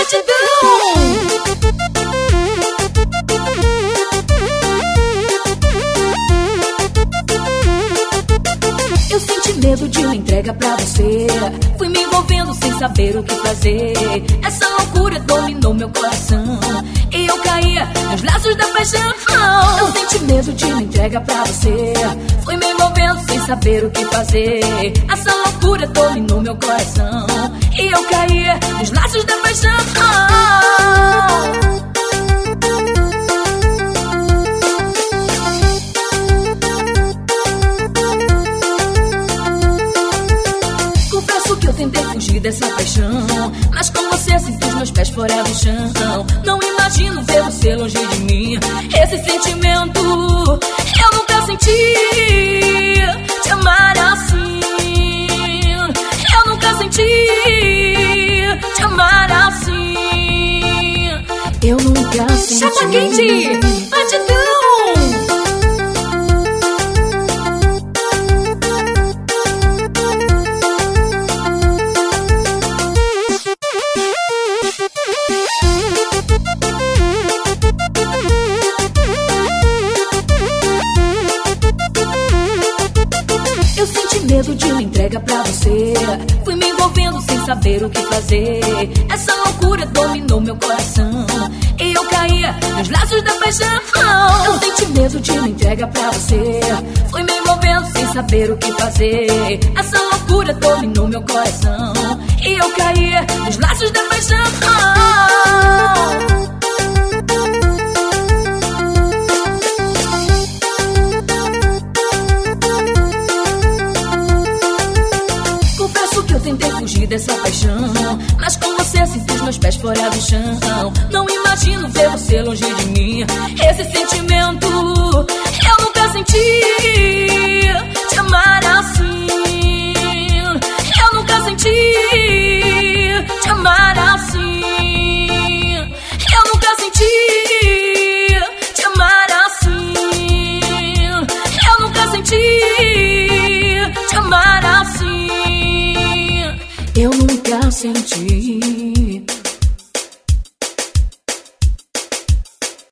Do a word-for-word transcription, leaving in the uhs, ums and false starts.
Eu senti medo de uma entrega pra você. Fui me envolvendo sem saber o que fazer. Essa loucura dominou meu coração e eu caía nos laços da paixão. Eu senti medo de uma entrega pra você. Fui me envolvendo sem saber o que fazer. Essa loucura dominou meu coração e eu caía nos laços da paixão. Que eu tentei fugir dessa paixão, mas com você sinto os meus pés fora do chão. Não imagino ver você longe de mim. Esse sentimento eu nunca senti. Te amar assim, eu nunca senti. Te amar assim, eu nunca senti. Chapa quente, batidão. Eu senti medo de uma entrega pra você. Fui me envolvendo sem saber o que fazer. Essa loucura dominou meu coração e eu caía nos laços da paixão. Eu senti medo de uma entrega pra você. Fui me envolvendo sem saber o que fazer. Essa loucura dominou meu coração e eu caía nos laços da paixão. Eu tentei fugir dessa paixão, mas com você sinto os meus pés fora do chão. Não imagino ver você longe de mim. Esse sentimento eu nunca senti. Te amar assim, eu nunca senti. Te amar assim, eu nunca senti. Te amar assim, eu nunca senti. Te amar assim, eu nunca senti.